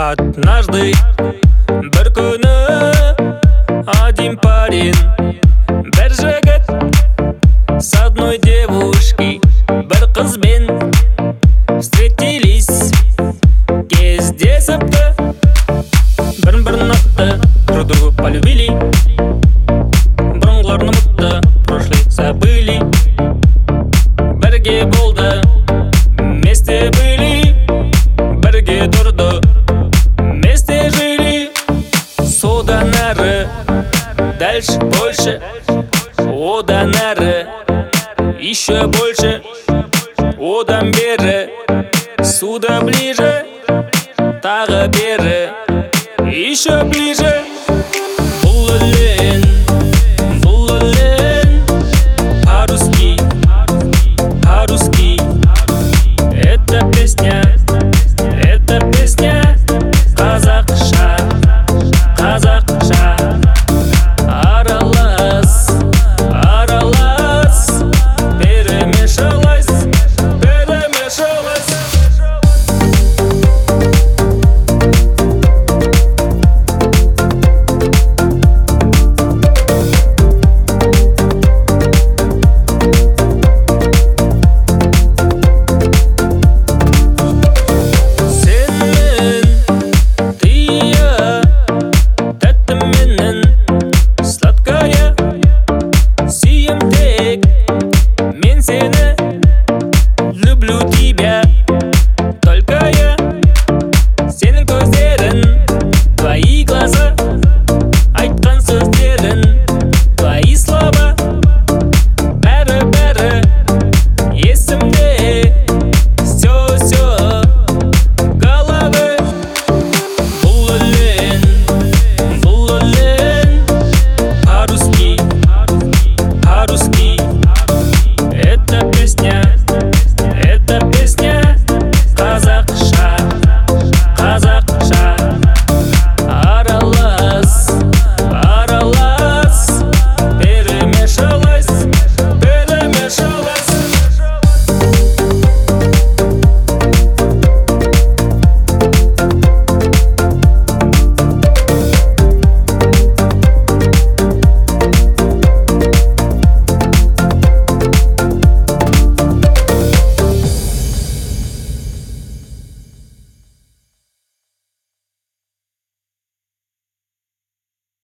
Однажды бір күні один парень, бір жігіт с одной девушкой, бір қызбен встретились, кездесіпті, бірін-бірін ұнатты, друг другу полюбили, бұрынғыларын ұмытты, прошлое забыли, бірге болды, вместе были, бірге тұрды, вместе жили. Содан әрі, дальше больше, одан әрі, еще больше, одан бері, сюда ближе, тағы бері, еще ближе.